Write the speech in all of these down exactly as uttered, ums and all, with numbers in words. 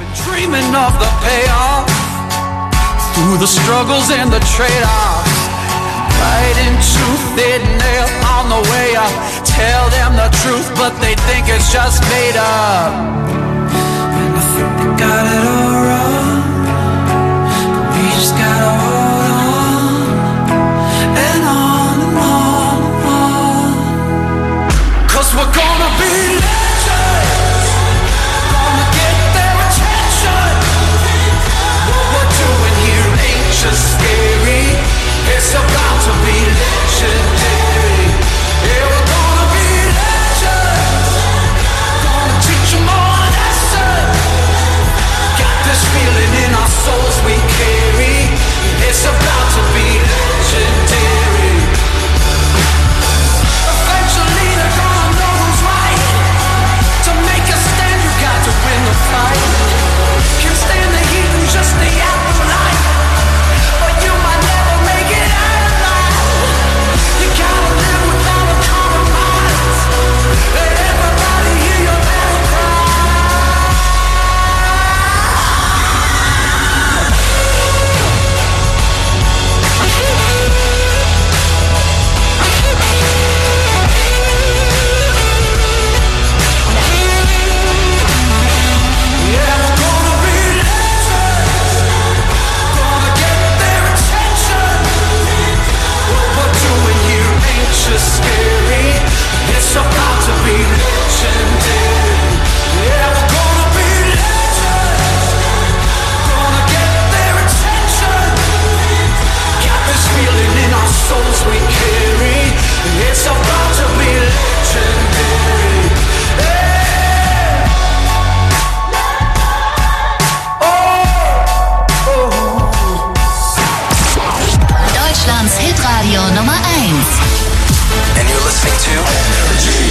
Dreaming of the payoff through the struggles and the trade-offs, fighting tooth and nail on the way up. Tell them the truth, but they think it's just made up. And I think they got it all wrong, but we just gotta hold on and on and on and on. 'Cause we're gonna be legends, gonna get their attention. What we're doing here ain't just scary, it's about to be legendary. Yeah, we're gonna be legends, gonna teach them all a lesson. Got this feeling in our souls we carry, it's about to be legendary. Eventually they're gonna know who's right. To make a stand you got to win the fight. Can't stand the heat and just the afterlife, but you might never make it out alive. You gotta live without a compromise. Let everybody hear your battle cry. Yeah, we're gonna be legends, gonna get their attention. What we're doing here ain't just scary, it's about to be legendary. Yeah, we're gonna be legends, gonna get their attention. Got this feeling in our souls we carry, it's about to be legendary. Hey! Oh, oh. Deutschlands Hitradio Nummer eins. And you're listening to Energy.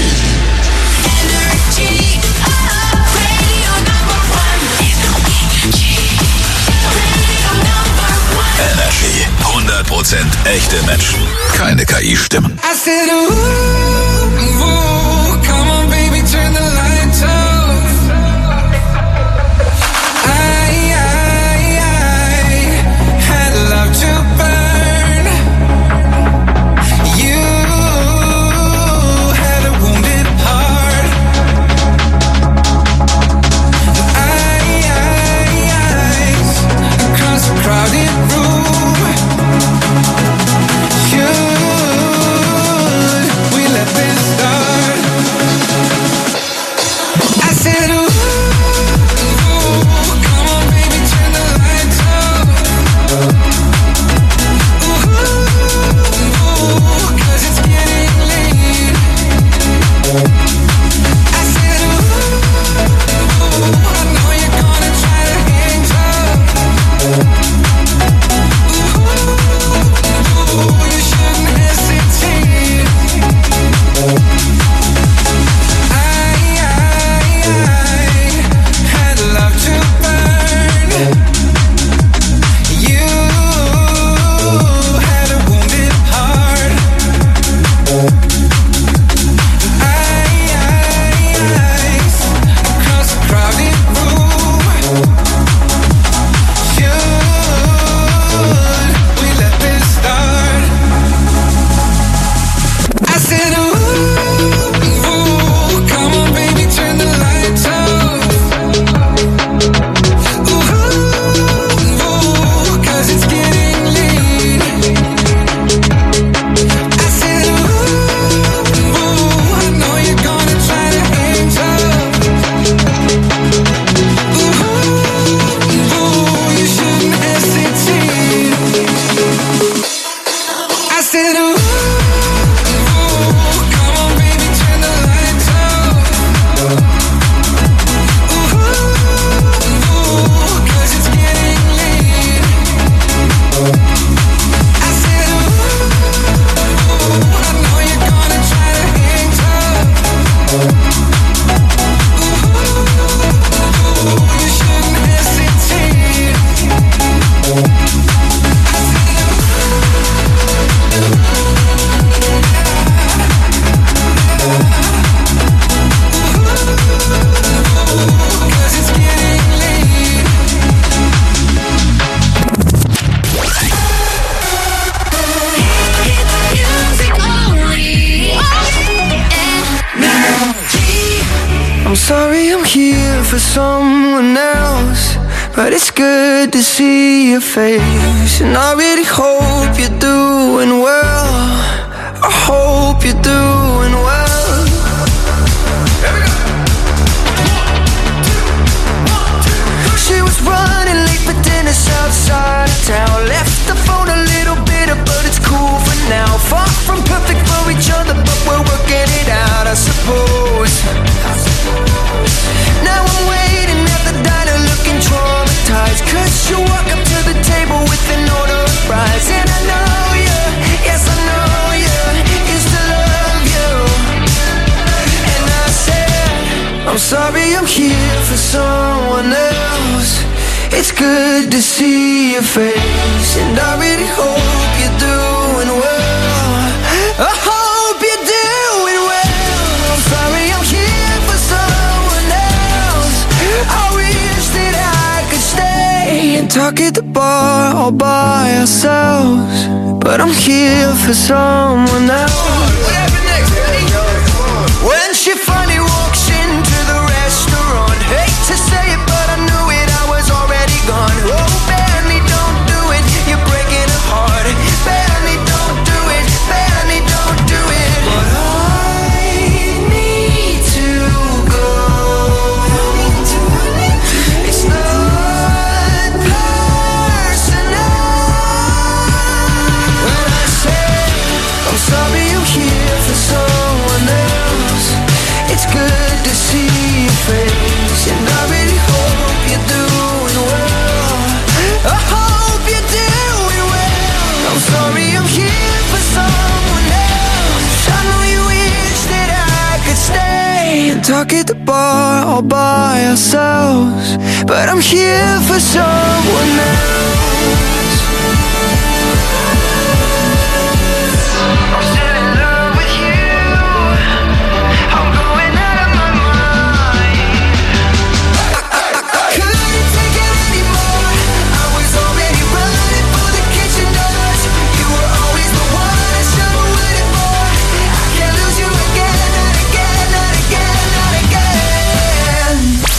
Oh, radio number one. Energy. Radio number one. Energy. hundert Prozent echte Menschen. Keine K I-Stimmen. I said, ooh, ooh, come on, baby, turn the lights off. I, I, I had love to burn. You had a wounded heart. I, I, eyes across the crowded room. Should we let for someone else, but it's good to see your face. And I really hope you're doing well. I hope you're doing well. She was running late for dinner outside of town. Left the phone a little bitter, but it's cool for now. Far from perfect for each other, but we're working it out, I suppose. Now I'm waiting at the diner looking traumatized, cause you walk up to the table with an order of fries. And I know you, yes I know you, used to love you. And I said, I'm sorry I'm here for someone else. It's good to see your face, and I really hope you're doing well. I hope you're doing well. I'm sorry I'm here for someone else. I wish that I could stay and talk at the bar all by ourselves, but I'm here for someone else. What happened next, buddy? When she finally walks into the restaurant, hate to say it, but I knew it, I was already gone. Oh, Benny, don't do it, you're breaking her heart. Benny, don't do it, Benny, don't do it. But I need to go. It's not personal. When I say I'm sorry I'm here for someone else, it's good to see your face, and I really hope you're doing well. I hope you're doing well. I'm sorry I'm here for someone else. I know you wish that I could stay and talk at the bar all by ourselves, but I'm here for someone else. I'm still in love with you. I'm going out of my mind. I couldn't take it anymore. I was already running for the kitchen doors. You were always the one I should have waited for. I can't lose you again, not again, not again, not again.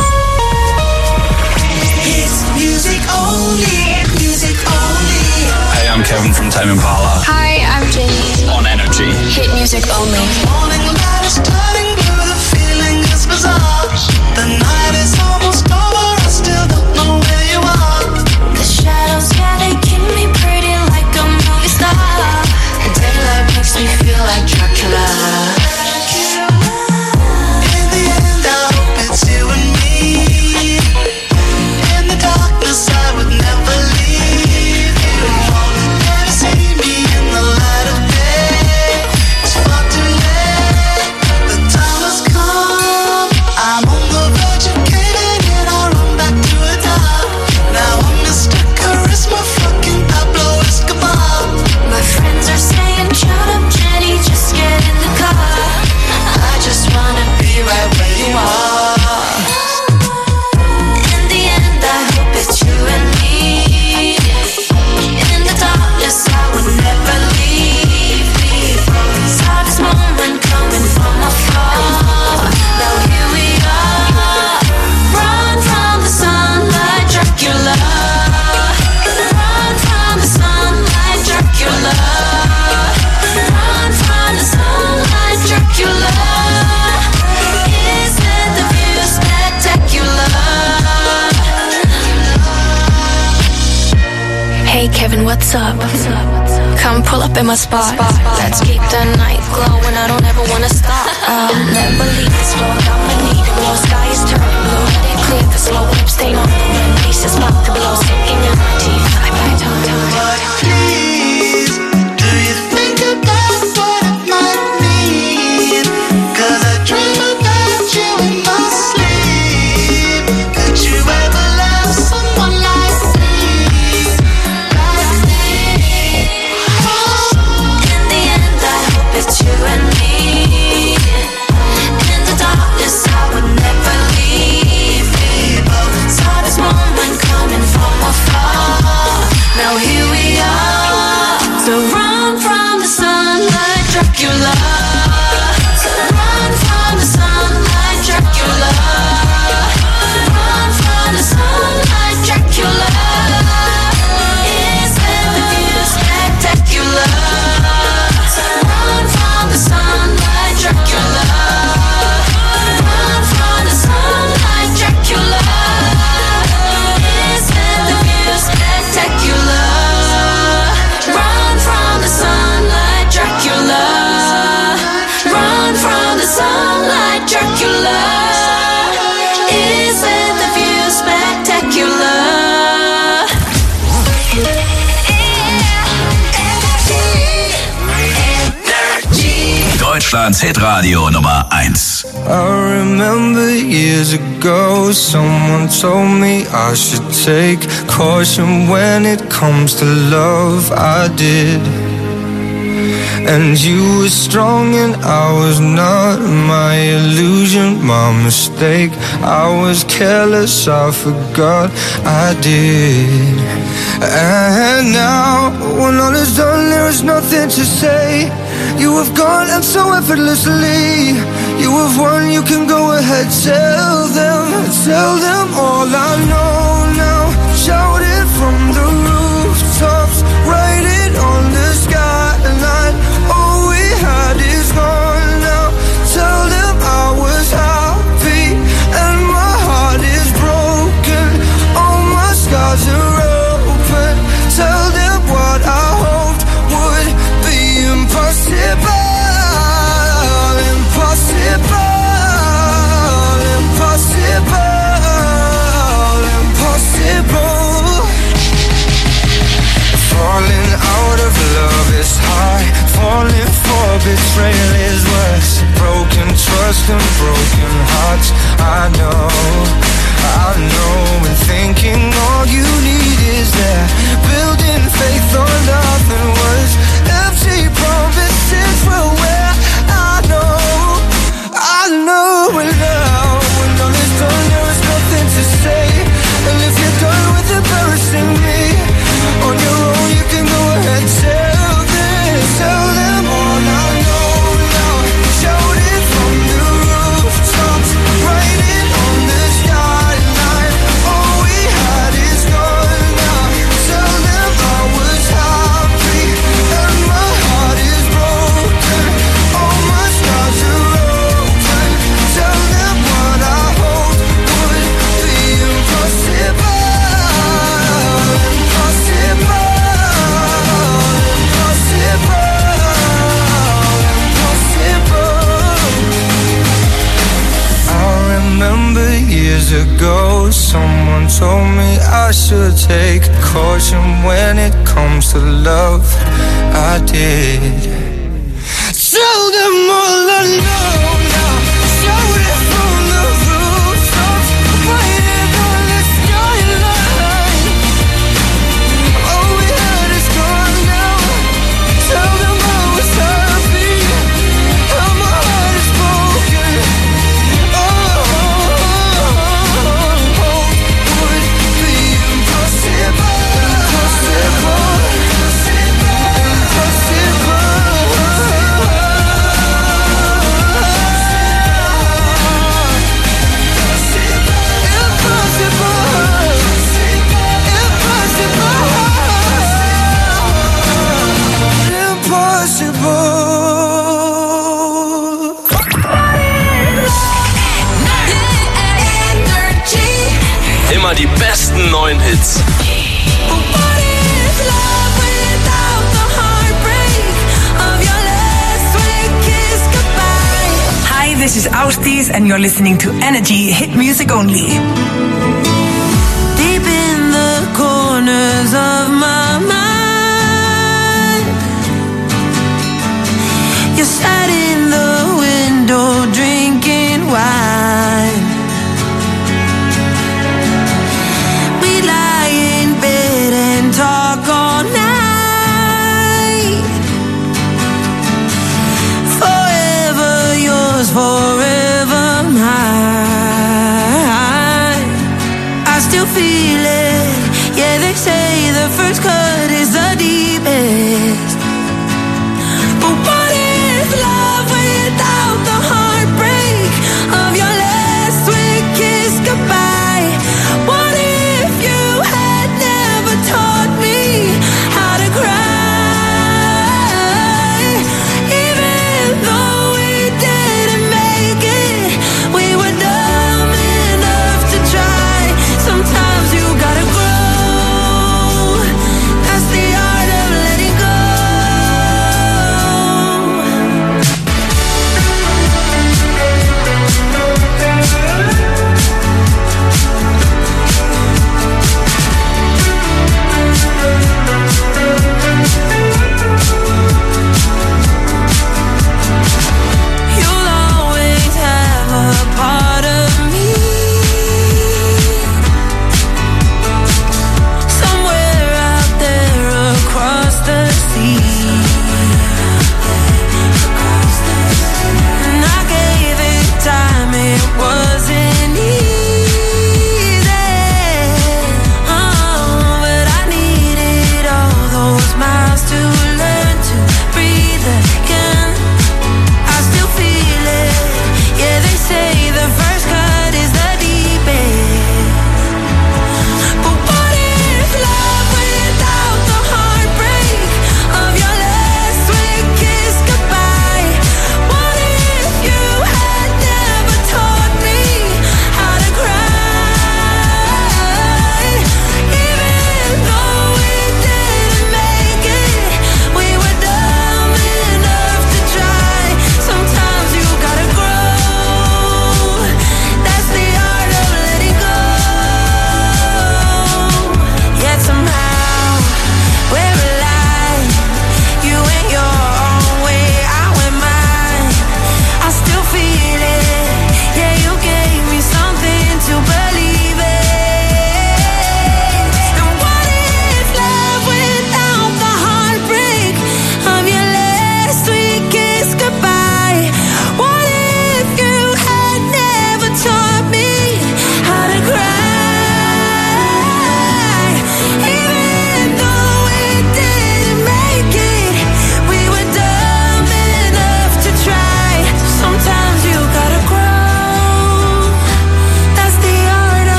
It's music only, music only. Hey, I'm Kevin from Tame Impala Hi, I'm Jenny. on Energy. Hit music only. Morning light is turning blue, the feeling is bizarre. The night is almost over, I still don't know where you are. The shadows, yeah, they keep me pretty like a movie star. And daylight makes me feel like Dracula. In the end, I hope it's you and me. In the darkness, I would never leave you. Never see me in the light of day. It's far too late. The time has come. I'm on the verge of caving in. I run back to a top. Now I'm Mister Charisma, fucking Pablo Escobar. My friends are saying, shut up, Jenny, just get in the car. I just wanna be right where you are. In the end, I hope it's you and me. In the darkness, I would never leave me. Saw this moment coming from afar. Now here we are. Run from the sunlight, Dracula. Run from the sunlight, Dracula. Run from the sunlight, Dracula. Isn't the view spectacular? Hey Kevin, what's up? Come pull up in my spot. Let's keep the night glowing. I don't ever wanna stop. I'll never leave this road. I'ma need it. More sky is turning blue. Let it clear the slow whip stain on the rim. Peace is about to blow. Sinking in my teeth. Bye bye, time, time, But please, do you think about what it might mean? 'Cause I dream about you in my sleep. Could you ever love someone like me? Like me? In the end, I hope it's you and me. In the darkness, I would never leave me. Deutschlands Hitradio Nummer eins. I remember years ago, someone told me I should take caution when it comes to love. I did. And you were strong and I was not. My illusion, my mistake. I was careless, I forgot I did. And now, when all is done, there is nothing to say. You have gone and so effortlessly. You have won, you can go ahead. Tell them, tell them all I know now. Shout it from the rooftops, write it on the skyline. All we had is gone now. Tell them I was happy and my heart is broken. All my scars are open. Tell them what I hoped would be impossible. Impossible. Impossible. Impossible. Falling out of love is high. Falling for betrayal is worse. Broken trust and broken hearts. I know, I know. And thinking all you need is that. Building faith on nothing was empty promises were where I know, I know. And now, when all is done, there is nothing to say. And if you're done with embarrassing me on your own, you can go ahead. Tell them, tell them all I know now. Shout it from the rooftops, write it on the skyline. All we had is gone now. Tell them I was happy and my heart is broken. All my scars are open. Tell them what I hoped would be impossible. Impossible. I remember years ago, someone told me I should take caution when it comes to love. I did. Tell them all I know now. Shout it from the rooftops, write it on the skyline. All we had is gone now. Tell them I was happy and my heart is broken. Oh, would be impossible. Impossible. Immer die besten neuen Hits. Hi, this is Austies and you're listening to Energy Hit Music Only. Deep in the corners of my mind, you sat in the window drinking wine. We lie in bed and talk all night. Forever yours, forever mine. I still feel it. Yeah, they say the first cut is the deepest. But what is love without the heartbreak of your last sweet kiss goodbye? What if you had never taught me how to cry? Even though we didn't make it, we were dumb enough to try. Sometimes you gotta grow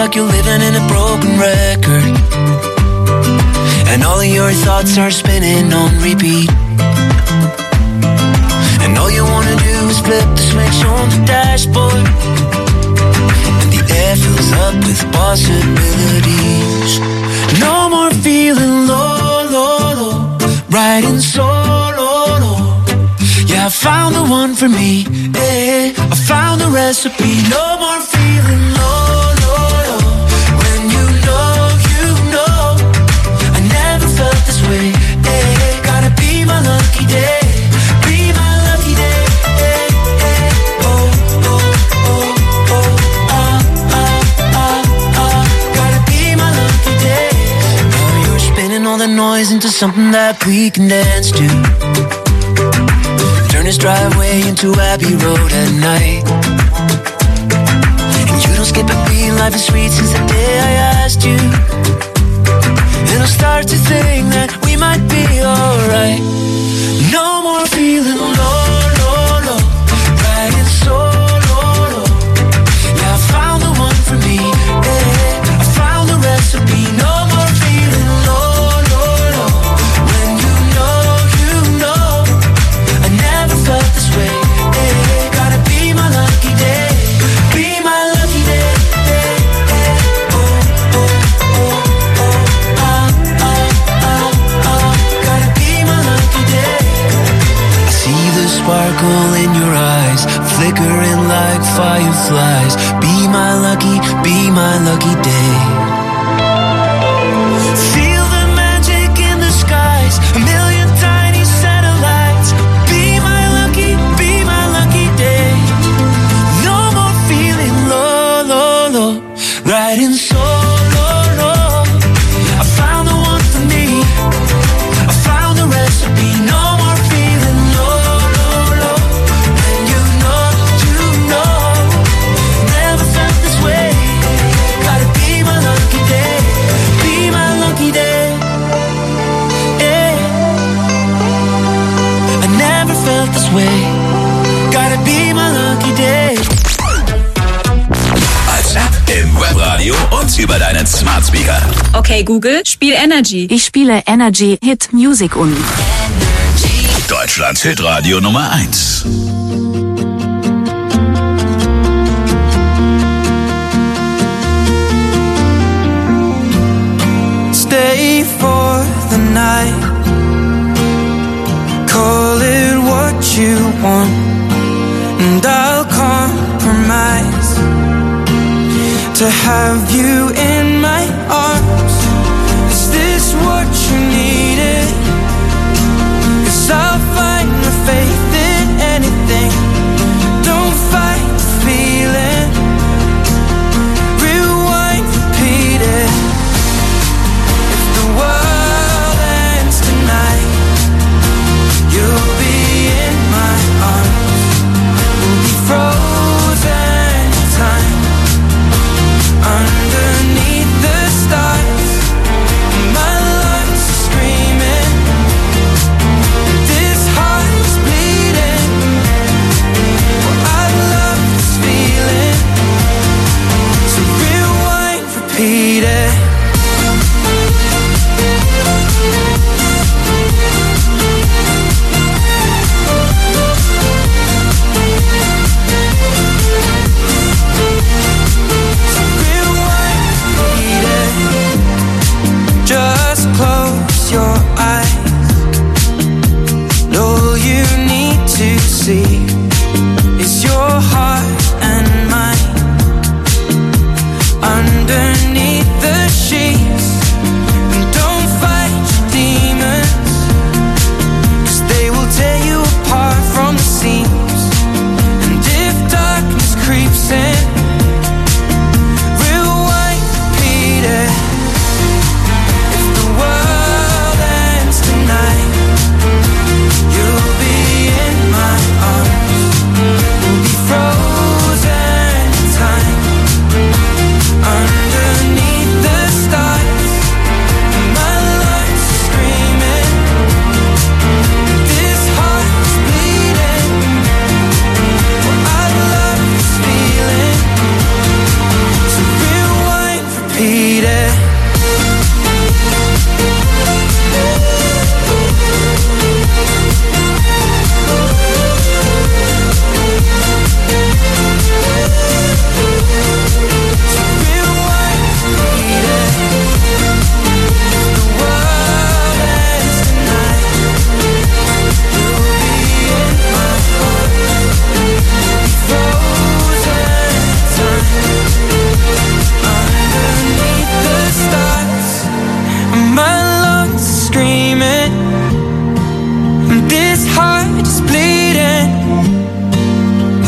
like you're living in a broken record, and all of your thoughts are spinning on repeat. And all you wanna do is flip the switch on the dashboard, and the air fills up with possibilities. No more feeling low, low, low, riding solo, low. Yeah, I found the one for me, yeah, I found the recipe. No more feeling low, low, low, when you know, you know, I never felt this way, yeah. Gotta be my lucky day, be my lucky day, yeah, yeah. Oh, oh, oh, oh, ah, ah, ah, ah. Gotta be my lucky day. Now you're spinning all the noise into something that we can dance to. Turn this driveway into Abbey Road at night, and you don't skip a beat. Life is sweet since the day I asked you. And I'll start to think that we might be alright. No more feeling low, low, low, riding solo, low. Yeah, I found the one for me, yeah, I found the recipe. No more feeling low, low, low, when you know, you know, I never felt this way, yeah. Gotta be my lucky day, be my lucky day, yeah, yeah. Oh, oh, oh, oh, ah, ah, ah, ah. Gotta be my lucky day. I see the sparkle in your eyes, flickering like fireflies. Be my lucky, be my lucky day. Feel the magic in the skies, a million tiny satellites. Be my lucky, be my lucky day. No more feeling low, low, low, riding solo, low. I found the one for me, I found the recipe. No more feeling low, low, low, when you know, you know, never felt this way. Gotta be my lucky day, be my lucky day, yeah. I never felt this way. Gotta be my lucky day. Als App, im Webradio und über deinen Smart Speaker. Okay, Google, spiel Energy. Ich spiele Energy Hit Music Only. Deutschlands Hitradio Nummer eins. Stay for the night, call it what you want, and I'll compromise to have you in my arms. Is this what you needed? 'Cause I'll find my faith in anything. Don't fight the feeling, rewind, repeat it. If the world ends tonight, you'll be in my arms. We'll be frozen in time, underneath the stars. My lungs are screaming, this heart is bleeding. Well, I love this feeling, so rewind, repeat it. Just close your eyes. All you need to see is your heart and mine underneath the sheets. And don't fight your demons, 'cause they will tear you apart from the seams. And if darkness creeps in, rewind, repeat it. If the world ends tonight, you'll be in my arms.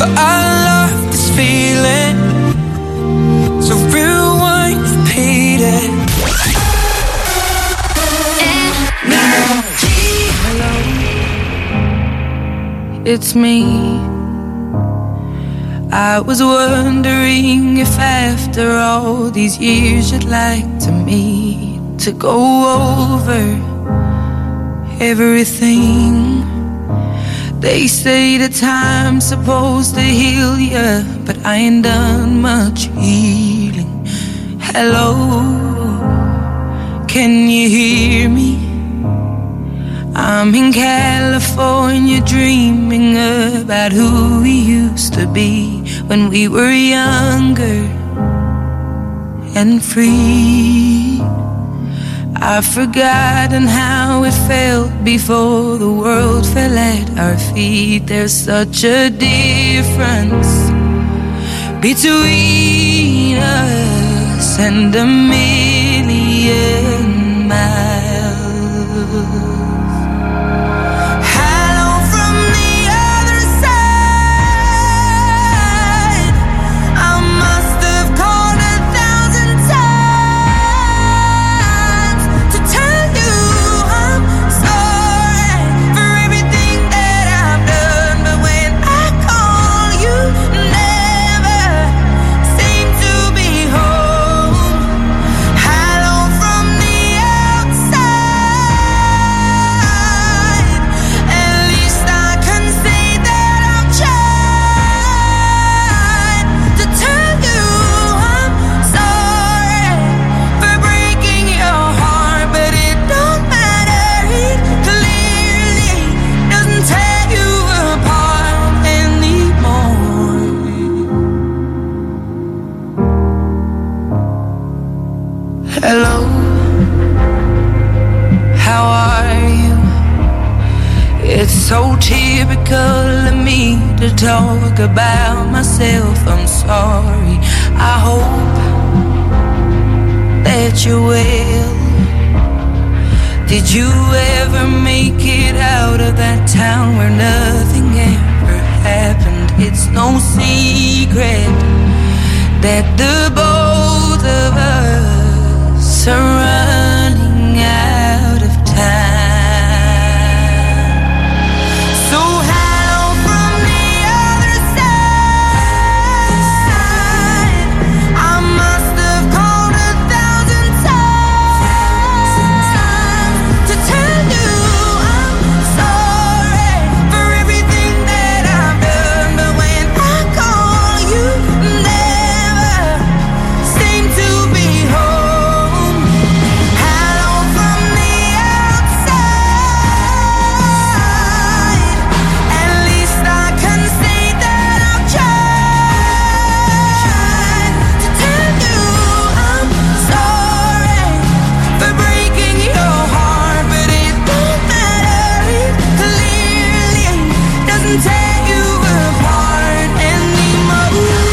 but I love this feeling. So rewind, repeat it. Hello, it's me. I was wondering if after all these years you'd like to meet to go over everything. They say the time's supposed to heal ya, but I ain't done much healing. Hello, can you hear me? I'm in California dreaming about who we used to be when we were younger and free. I've forgotten how it felt before the world fell at our feet. There's such a difference between us and a million miles. Hello from the other side. I must have called a thousand times to tell you I'm sorry for everything that I've done. But when I call, you never seem to be home. Hello from the outside. At least I can say that I've tried to tell you I'm sorry for breaking your heart. But it don't matter, it clearly doesn't tear you apart anymore. Hello, how are you? It's so typical of me to talk about myself. I'm sorry. I hope that you're well. Did you ever make it out of that town where nothing ever happened? It's no secret that the both of us are running out of time. So hello from the other side. I must have called a thousand times to tell you I'm sorry for everything that I've done. But when I call, you never seem to be home. Hello from the outside. At least I can say that I've tried to tell you I'm sorry for breaking your heart. But it don't matter, it clearly doesn't tear you apart anymore.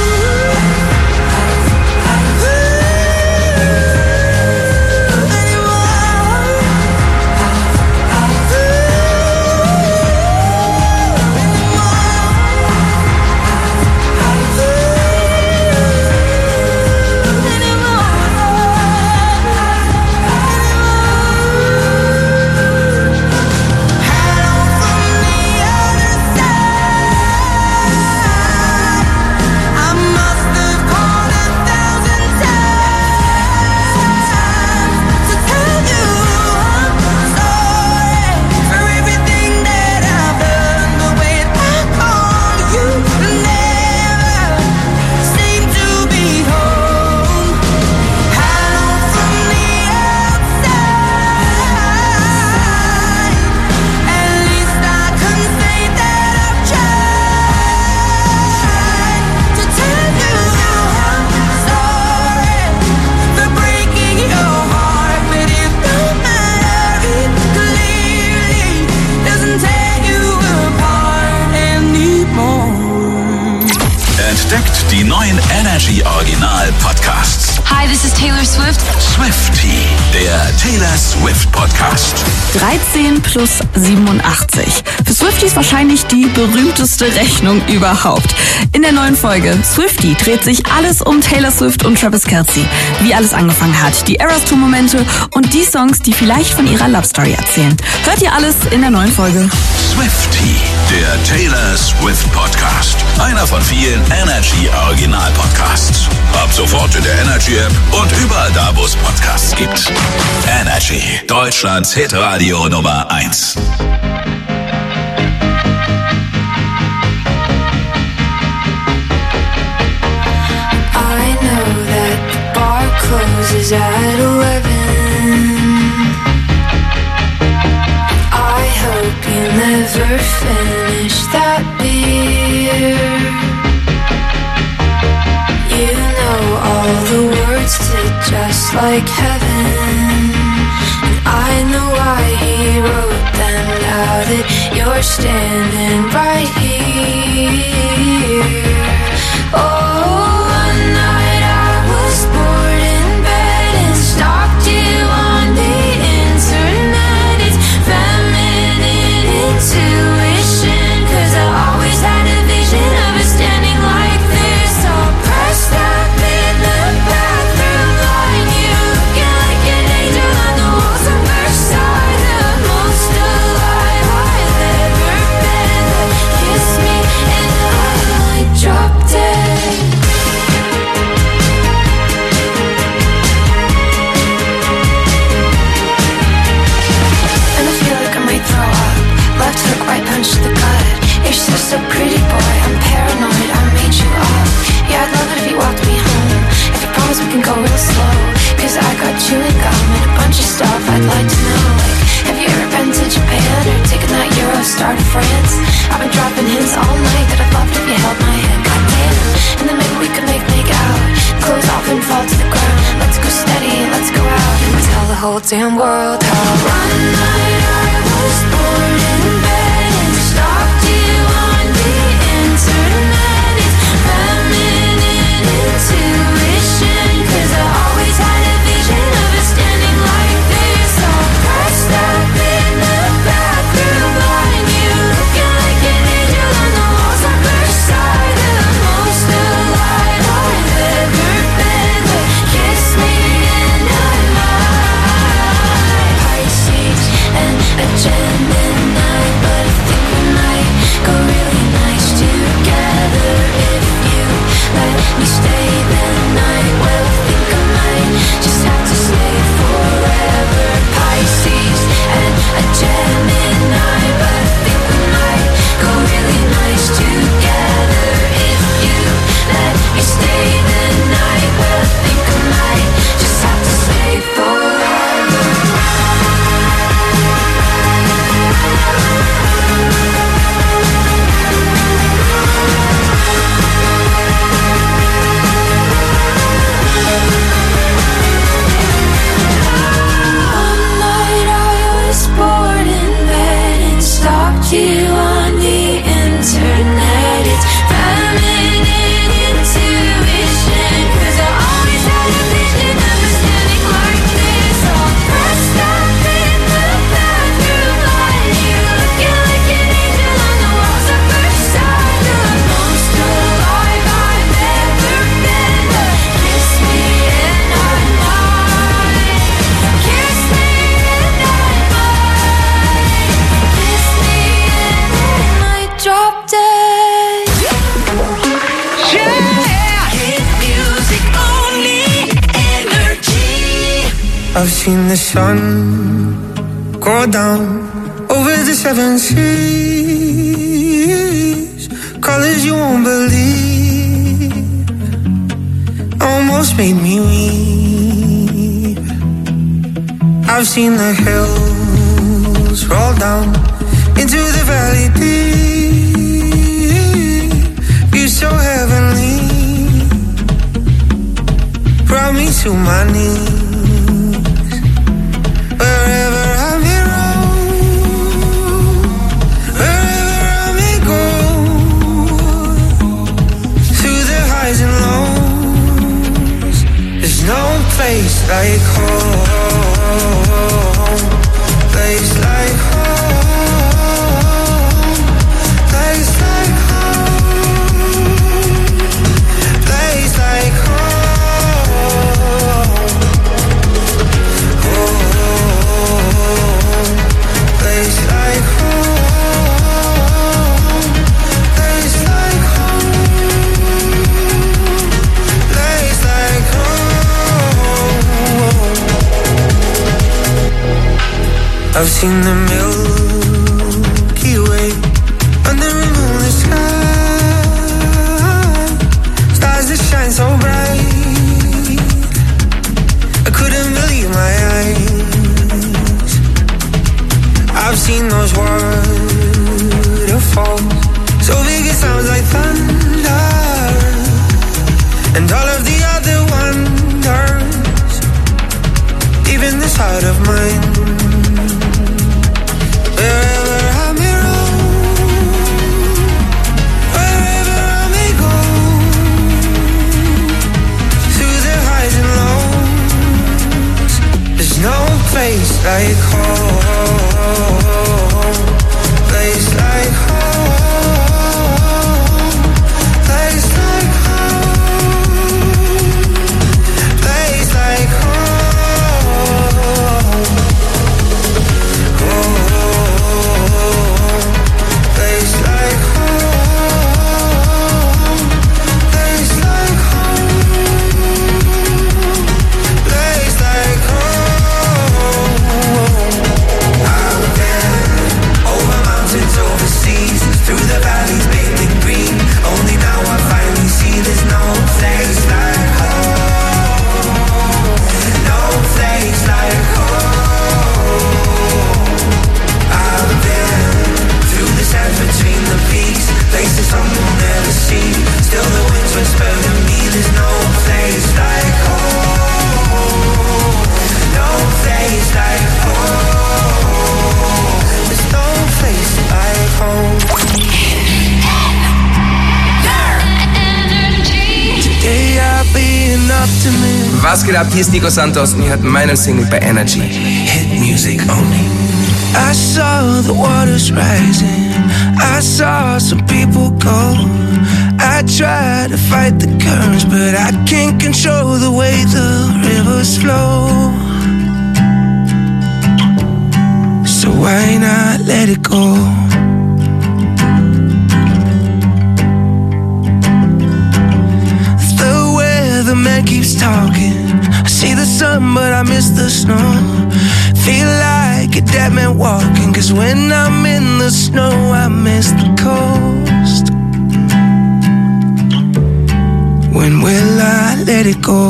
I must have called a thousand times to tell you I'm sorry for everything that I've done. But when I call, you never seem to be home. Hello from the outside. At least I can say that I've tried to tell you I'm sorry for breaking your heart. But it don't matter, it clearly doesn't tear you apart anymore. Entdeckt die neuen Energy Original Podcasts. Hi, this is Taylor Swift. Swiftie, der Taylor Swift Podcast. dreizehn plus siebenundachtzig. Für Swifties wahrscheinlich die berühmteste Rechnung überhaupt. In der neuen Folge Swiftie dreht sich alles um Taylor Swift und Travis Kelce. Wie alles angefangen hat, die Eras Tour Momente und die Songs, die vielleicht von ihrer Love Story erzählen. Hört ihr alles in der neuen Folge. Swiftie, der Taylor Swift Podcast. Einer von vielen Energy Original Podcasts. Ab sofort in der Energy App und überall da, wo es Podcasts gibt. Energy, Deutschlands Hitradio Nummer eins. I know that the bar closes at eleven. I hope you never finish that beer. You know all the words to Just Like Heaven. And I know why he wrote them now that you're standing right here. Oh, one night I was bored in bed and stalked you on the internet. It's feminine intuition, 'cause I always had a vision of us standing like this, all pressed up in the bathroom line. You looking like an angel on the walls of Versailles, the most alive I've ever been. Kiss me and I might drop dead. And I feel like I might throw up. Left hook, right punch to the gut. You're just a pretty boy, I'm paranoid, I made you up. Yeah, I'd love it if you walked me home. If you promise we can go real slow, 'cause I got chewing gum and a bunch of stuff I'd like to know. Like, have you ever been to Japan or taken that Eurostar to France? I've been dropping hints all night that I'd love it if you held my hand, goddamn. And then maybe we could make make out, close off and fall to the ground. Let's go steady, let's go out and tell the whole damn world how one night I was bored in bed and stalked you on the internet. It's feminine intuition, 'cause I always had a vision of us standing like this, all pressed up in the bathroom line. You looking like an angel on the walls of Versailles, the most alive I've ever been. But kiss me and I might. Pisces and a Gemini, but I think we might go really nice together if you let me stay the night. Well, I think I might just have to stay forever. Pisces and a Gemini, but I think we might go really nice together if you let me stay the night. Well, I think I might just have to stay forever. One night I was bored in bed and stalked you on the internet. It's feminine intuition, 'cause I always had a vision of us standing like this, all pressed up in the bathroom line. You looking like an angel on the walls of Versailles, the most alive I've ever been. But kiss me and I might. Kiss me and I might. Kiss me and I might drop dead. Yeah, hit music only, Energy. I've seen the sun go down over the seven seas, colors you won't believe, almost made me weep. I've seen the hills roll down into the valley deep. You're so heavenly, brought me to my knees. Wherever I may roam, wherever I may go, through the highs and lows, there's no place like home, place like home, place like home, place like home, oh, place like home, place like home, place like home. I've seen the Milky Way under a moonlit sky, stars that shine so bright, I couldn't believe my eyes. I've seen those waterfalls, so big it sounds like thunder, and all of the other wonders, even this heart of mine. Wherever I may roam, wherever I may go, through the highs and lows, there's no place like home, place like home, place like home, place like home, oh, place like home, place like home, place like home. I've been over mountains, over seas, through the valleys, bathed in green. Only now I finally see there's no place like home, no place like home. I've been through the sands between the peaks, places some will never see. Still the winds whisper to me, there's no place like home, no place like home. There's no place like home. Today I'll be an optimist. Was geht ab? Hier ist Nico Santos und ihr hört meinen Single bei Energy. Hit Music Only. I saw the waters rising, I saw some people go. I tried to fight the currents, but I can't control the way the rivers flow. So why not let it go? The weatherman keeps talking, I see the sun but I miss the snow. Feel like a dead man walking, cause when I'm in the snow I miss the coast. When will I let it go?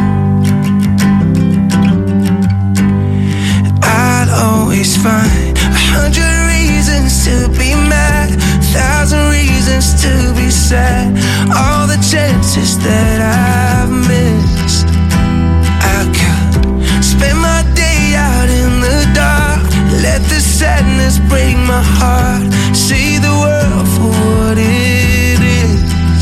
I'll always find a hundred reasons to be mad, a thousand reasons to be sad. All the chances that I've missed, I could spend my day out in the dark, let the sadness break my heart, see the world for what it is.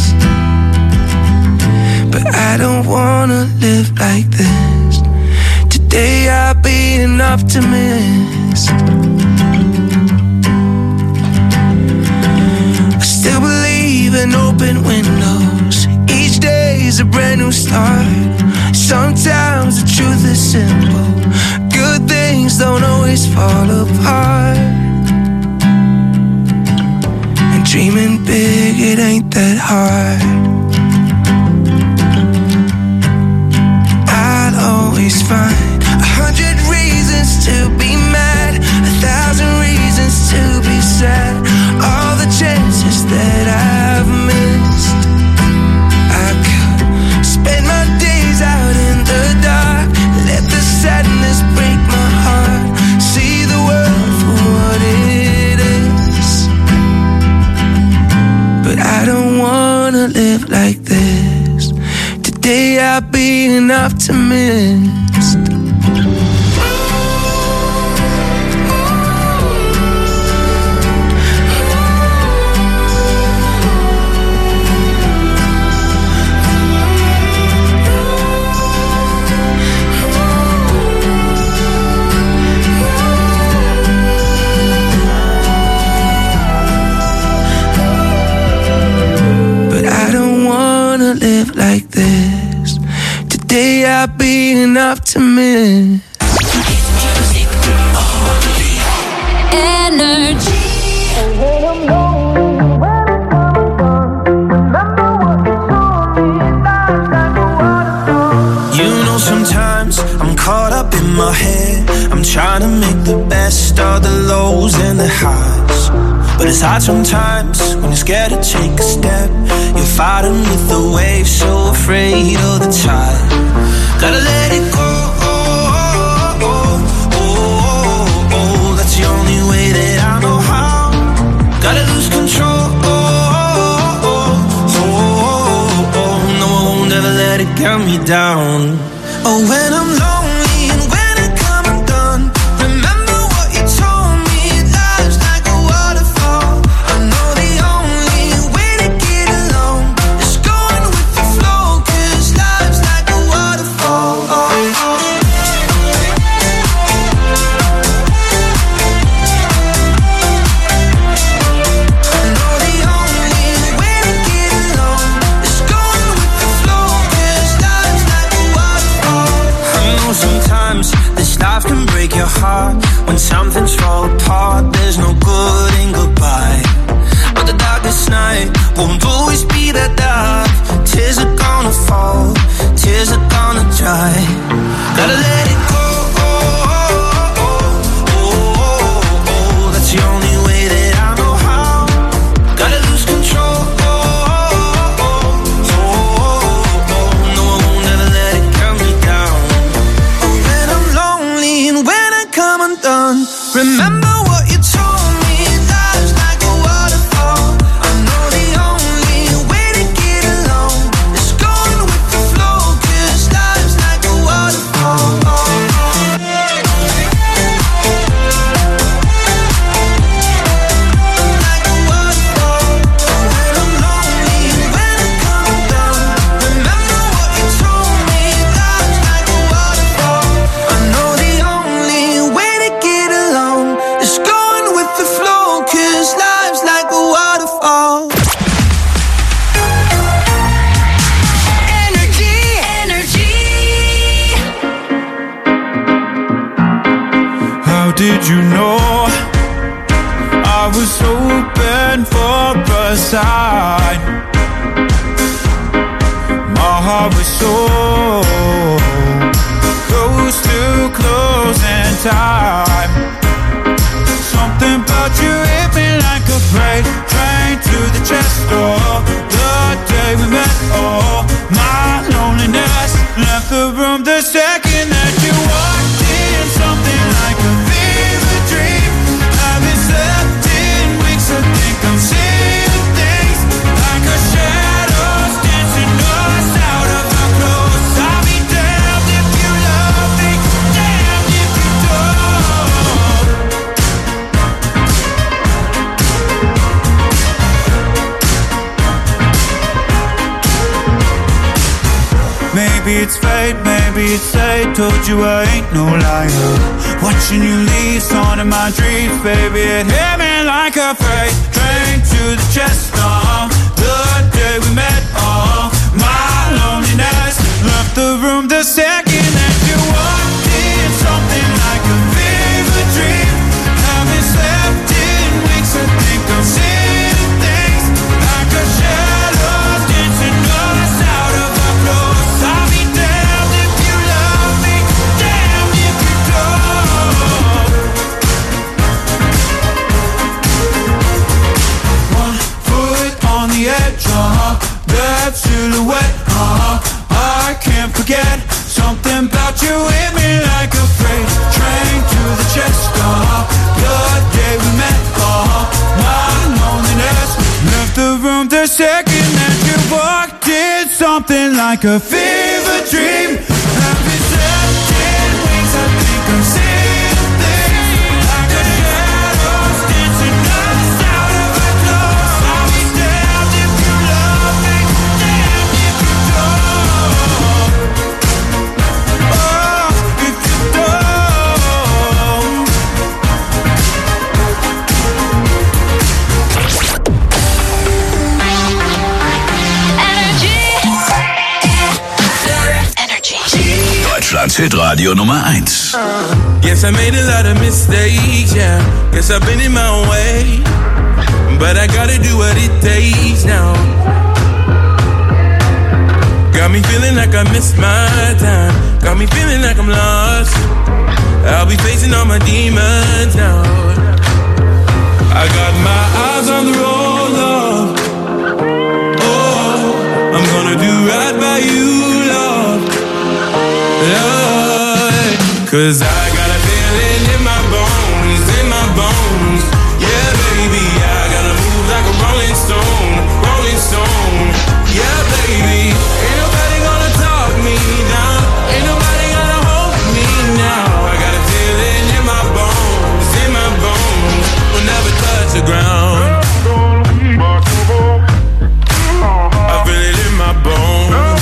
But I don't wanna live like this. Today I'll be an optimist. I still believe in open windows, each day is a brand new start. Sometimes the truth is simple, good things don't always fall apart. And dreaming big, it ain't that hard. I'll always find a hundred reasons to be mad, a thousand reasons to be sad. All the chances that I've missed, I could spend my days out in the dark, let the sadness break my heart, see the world for what it is. But I don't wanna live like this. Today I'll be an optimist. enough to miss. Energy. You know, sometimes I'm caught up in my head. I'm trying to make the best of the lows and the highs. But it's hard sometimes when you're scared to take a step. You're fighting with the waves, so afraid of the tide. Gotta let it go. Oh, oh, oh, oh, that's the only way that I know how. Gotta lose control. Oh, oh, oh, oh, oh, no, I won't ever let it get me down. Oh, when I'm lonely and when I come undone, remember what you told me. Life's like a waterfall. I know the only way to get along is going with the flow, 'cause life's like a waterfall. Oh, oh. I know the only way to get along is going with the flow, 'cause life's like a waterfall. I know sometimes this life can break your heart. When something's fall apart, there's no good in goodbye. But the darkest night won't always be that dark. Tears are gonna fall, tears are gonna dry. Gotta let it go. Oh, oh, oh, oh, oh, that's the only way that I know how. Gotta lose control. Oh, oh, oh, oh, oh, no, I won't ever let it get me down. Oh, when I'm lonely and when I come undone, remember what you told me. Life's like a waterfall. I know the only way to get along is going with the flow, 'cause life's like a waterfall. Like a waterfall. When I'm lonely and when I come undone, remember what you told me. Life's like a waterfall. I know the only way to get along is going with the flow, 'cause life's like a waterfall. Energy, energy. How did you know I was open for a sign? My heart was so close to closing time. Something about you hit me like a freight train to the chest door. The day we met, oh, my loneliness left the room the second that you walked in. Something like a fever dream. I've been slept in weeks, I think I'm seeing things like a shadows dancing us out of our clothes. I'll be damned if you love me, damned if you don't. Maybe it's fate, maybe it's fate. Told you I ain't no liar. Watching you leave, on in my dreams, baby. It hit me like a freight train to the chest. Oh, the day we met. Oh, my loneliness left the room the second that you walked in. Something like a fever dream. Haven't slept in weeks. I think I'm seeing things like a shadow dancing us out of our clothes. I'll be damned if you love me, damned if you don't. One foot on the edge, uh-huh. That silhouette, uh-huh. I can't forget. Something about you hit me like a freight train to the chest, uh-huh. The day we met, uh-huh. My loneliness left the room the second that you walked in. Something like a fever dream. I've been slept in wings, I think I'm seeing things like a shadows dancing us out of our clothes. I'll be damned if you love me, damned if you don't. Oh, if you don't. Energy. Deutschlands Hitradio Nummer eins. Yes, I made a lot of mistakes, yeah. Guess I've been in my own way. But I gotta do what it takes now. Got me feeling like I missed my time. Got me feeling like I'm lost. I'll be facing all my demons now. I got my eyes on the road, love. Oh, I'm gonna do right by you, love. Love. Cause I got a feeling in my bones, in my bones. Yeah, baby, I gotta move like a rolling stone, rolling stone. Yeah, baby, ain't nobody gonna talk me down. Ain't nobody gonna hold me now. I got a feeling in my bones, in my bones. Will never touch the ground. I feel it in my bones.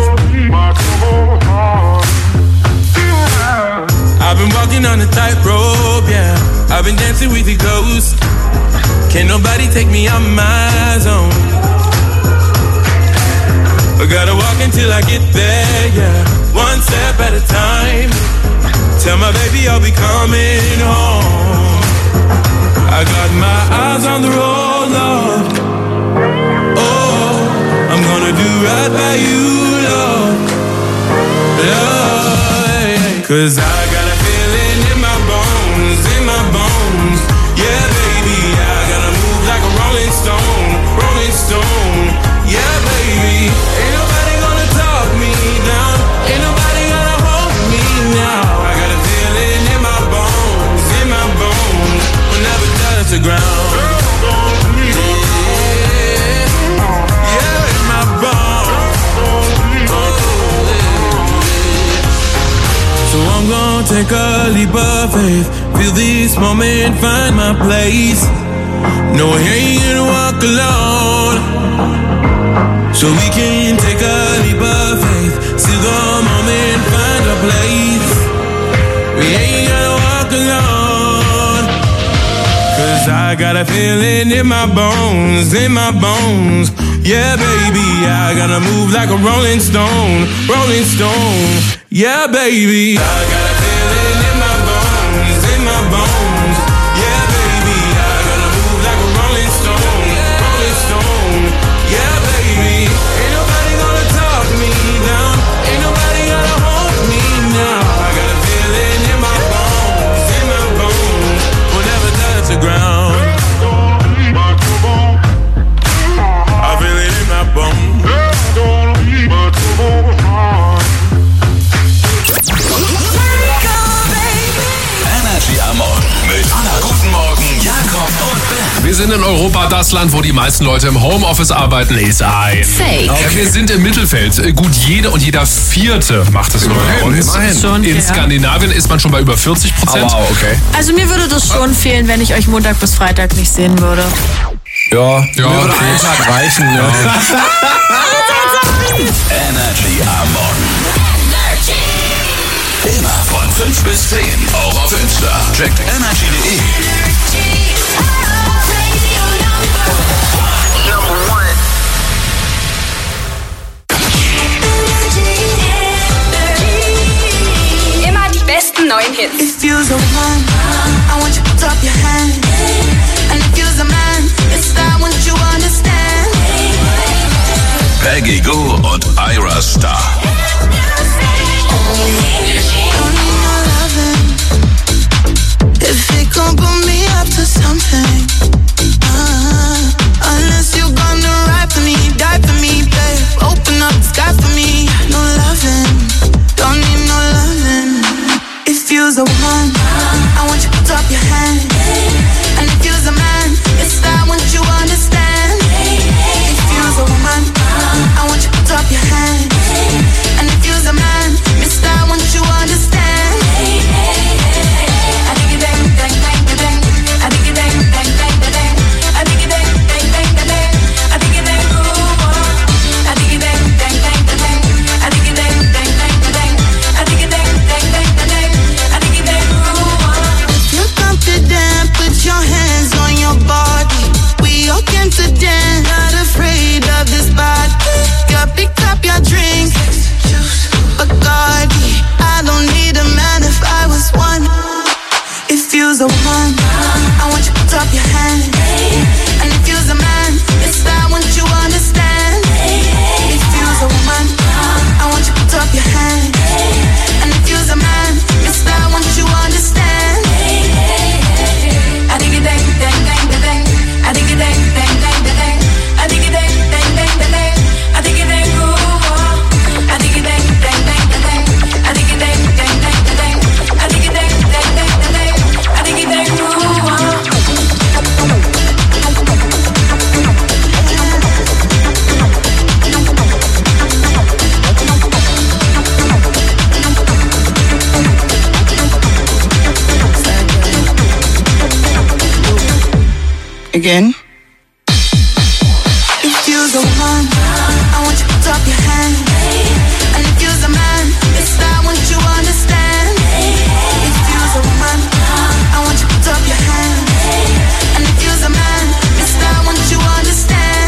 I've been walking on a tightrope, yeah. I've been dancing with the ghost. Can't nobody take me out my zone. I gotta walk until I get there, yeah. One step at a time. Tell my baby I'll be coming home. I got my eyes on the road, love. Oh, I'm gonna do right by you, love. Love. Cause I got a feeling in my bones, in my bones. Yeah, baby, I gotta move like a rolling stone, rolling stone. Yeah, baby, ain't nobody gonna talk me down. Ain't nobody gonna hold me now. I got a feeling in my bones, in my bones. Will never touch the ground. Yeah, yeah, in my bones. So I'm gonna take a leap of faith. Feel this moment, find my place. No, I ain't gonna walk alone. So we can take a leap of faith. See the moment, find a place. We ain't gonna walk alone. Cause I got a feeling in my bones, in my bones. Yeah, baby, I gotta move like a rolling stone, rolling stone. Yeah, baby, I got a feeling in my bones, in my bones. Yeah, baby, I gotta move like a rolling stone, rolling stone. Yeah, baby, ain't nobody gonna talk me down. Ain't nobody gonna hold me now. I got a feeling in my bones, in my bones. Will never touch the ground. I feel it in my bones. Energy am Morgen mit Anna. Guten Morgen, Jakob und Ben. Wir sind in Europa, das Land, wo die meisten Leute im Homeoffice arbeiten, ist ein Fake. Okay. Wir sind im Mittelfeld. Gut, jede und jeder Vierte macht es nur bei uns. Schon, in ja. Skandinavien ist man schon bei über vierzig Prozent. Oh, wow, okay. Also mir würde das schon fehlen, wenn ich euch Montag bis Freitag nicht sehen würde. Ja, Ja, mir würde okay. ein Tag reichen. Ja. Energy am Morgen. Immer von fünf bis zehn. Auch auf Insta. Checkt energy punkt de. Immer die besten neuen Hits. If you're the one, I want you to put up your hand. And if you're the man, it's I want you to understand. Peggy Goo und Ira Star. Don't need no loving if it gon' put me up to something. Uh, unless you're gonna ride for me, die for me, babe. Open up the sky for me. No loving, don't need no loving. If you're the one, I want you to put up your hand. And if you're the man, it's I want you to understand. If you're the woman, I want you to put up your hand. And if you're the man, mister, I want you to understand. I dig it bang, bang, bang, bang. I dig it bang, bang, bang, again. If you're the one, I want you to put up your hand. And if you're the man, mister, I want you to understand. If you're the woman, I want you to put up your hand. And if you're the man, mister, I want you to understand.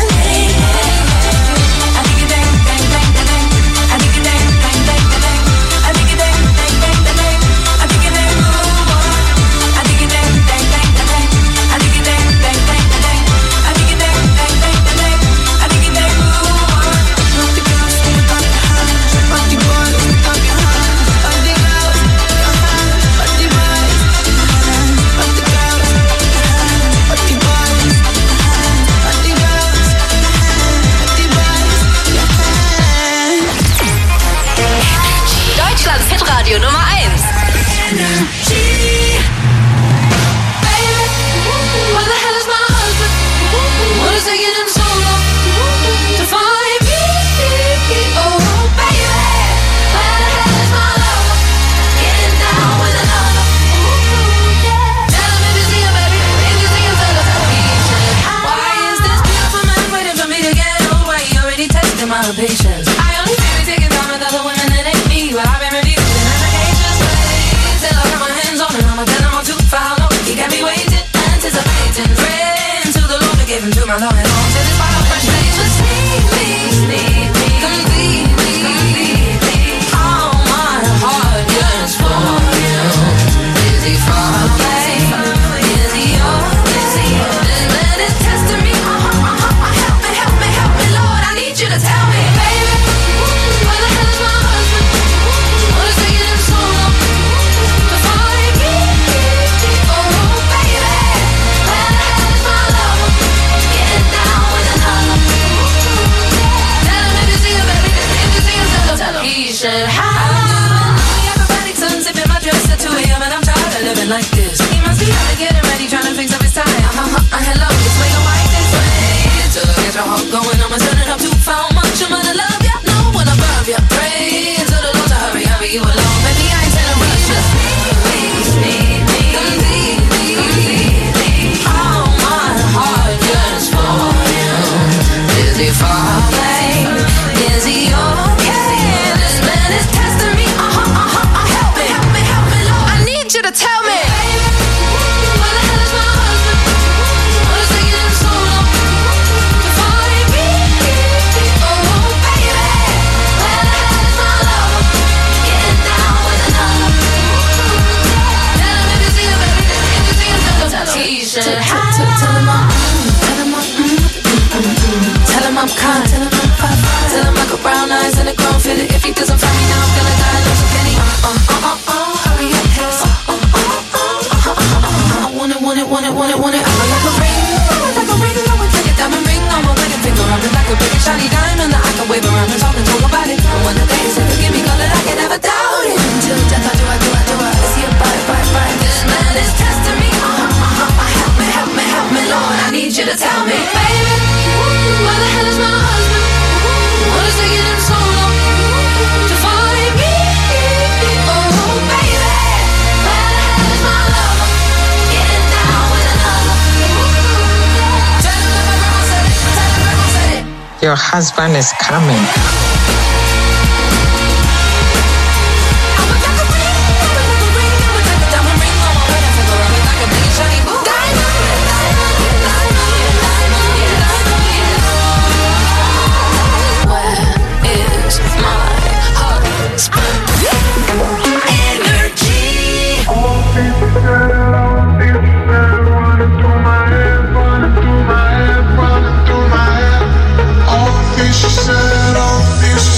I think it dang, dang, dang, dang. I think it dang, dang, dang, dang. I think it dang, dang, dang, dang. I think it dang, I think it dang, dang, dang, dang. I think it dang, dang, dang, dang. I think it dang, dang, dang, dang. I think it dang, rock the girls, put up your hands. Rock the boys, put up your hands. Rock the girls, your hands. Rock the boys, your hands. Rock the girls, your hands. Rock the boys, your hands. Rock the girls, your hands. Rock the boys, your hands. Deutschlands Hitradio Nummer eins. Energy. Baby, where the hell is my husband? What is taking him so long to find me? Oh, baby, where the hell is my lover? Getting down with another. Tell him if you see him, baby, if you see him, tell him he should. Why is this beautiful man waiting for me to get old? Why he already tested my patience? I only feel he's taking time with other women that ain't me, but I've been refusing applications. Till I put my hands on him, I'ma tell him I'm too far long. He got me waiting, anticipating, praying to the Lord to give him to my Lord and all. Till this fire frustration, sneak me, sneak me, complete me, complete me. All my heart yearns for you. Is he far away? Is he yours? Is he yours? This man is testing me. Uh-huh, uh-huh, uh, help me, help me, help me, Lord. I need you to tell me, baby, where the hell is my husband? What is taking him so long to find me? Oh, baby, where the hell is my lover? Getting down with another. Tell him if you see him, baby, if you see him, tell him, tell him he should have. Everybody turns sipping my dress at two a.m. and I'm tired of living like this. He must be out to get him ready, trying to fix up his tie. Uh-huh, uh, hello, this way or white this way. To get your heart going, I'ma turn it up too far. Much I'm gonna love ya, no one above ya. Pray to the Lord to hurry, hurry you along. Baby, I ain't in a rush, just need me, need me, complete me, complete me. All my heart yearns for you. Is he far away? Is he okay? This man is testing me. Uh-huh, uh-huh, uh, help me, help me, help me, Lord. I need you to tell me, baby, where the hell is my husband? What is taking him so long to find me? Oh, baby, where the hell is my lover? Getting down with another. Tell him if you see him, baby, if you see him, tell him, tell him he should have. Tell him I'm, tell him I'm, mm, mm, mm. Tell him I'm kind, tell him I'm fine. Tell him I got brown eyes and a grown fit. If he doesn't find me now, I'm gonna die. Love some Kenny. Uh, uh, uh, uh, uh, hurry up, hey. Uh, uh, uh, uh, uh, uh, uh, uh, I want it, want it, want it, want it, want it. I'm like a ring, I'm like a ring. I want to take a diamond ring on my wedding finger. I'm like a big shiny diamond that I can wave around and talk and talk about it. And when the day is forgive me, girl, that I can never doubt it. Until death, I do, I do, I do, I see it, bye, bye, bye. This man is testing me. Uh, uh, uh, uh, help me, help me, help me, Lord. I need you to tell me, baby, where the hell is my husband? What is taking him so long to find me? Oh, baby, where the hell is my lover? Getting down with another. Tell him that my grandma said it. Tell him grandma said it. Your husband is coming. All the things she said, all the things she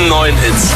besten neuen Hits.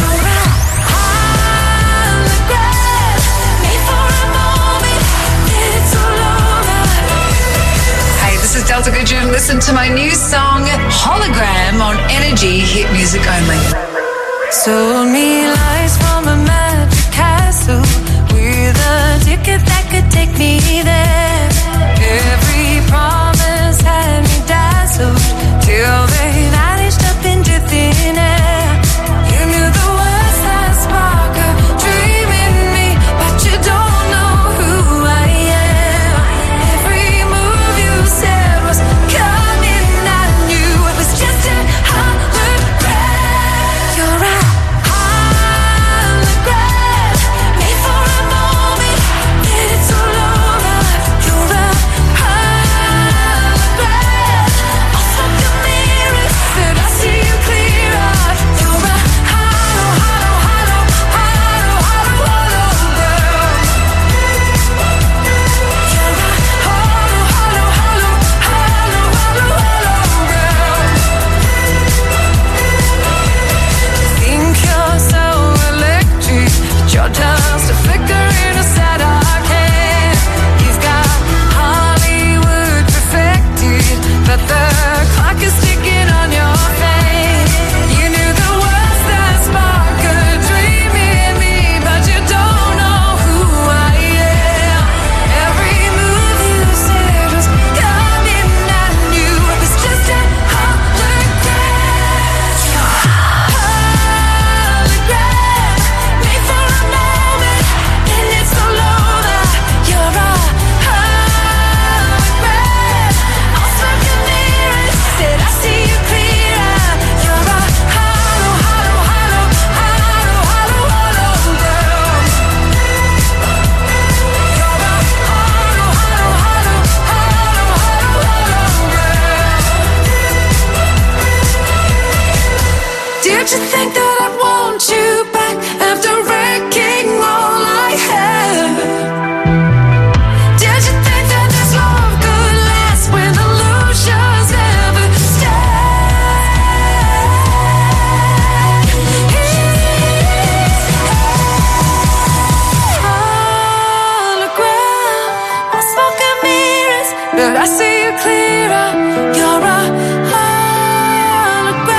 This is Delta Goodrun. Listen to my new song, Hologram, on Energy Hit Music Only. Sold me lies from a magic castle with a ticket that could take me there. Every promise had me dazzled till they vanished up into thin air. You knew the words that spark a dream in me, but you don't know who I am. Every move you said was coming, I knew it was just a hologram. You're a hologram, made for a moment, then it's all over. You're a hologram, off like a mirror, said I see you clearer. You're a holo, holo, holo, holo, holo, hologram. You're a holo, holo, holo, holo, holo, hologram. Think you're so electric, but you're just a flicker in a sad arcade. You've got Hollywood perfected, but the clock is ticking on your face. You knew the words that spark a dream in me, but you don't know who I am. Every move you said was coming, I knew it was just a hologram. You're a hologram, made for a moment, then it's all over. You're a hologram, off like a mirror, said I see you clearer. You're a holo, holo, holo, holo, holo, hologram. You're a holo, holo, holo, holo, holo, hologram. Did you think that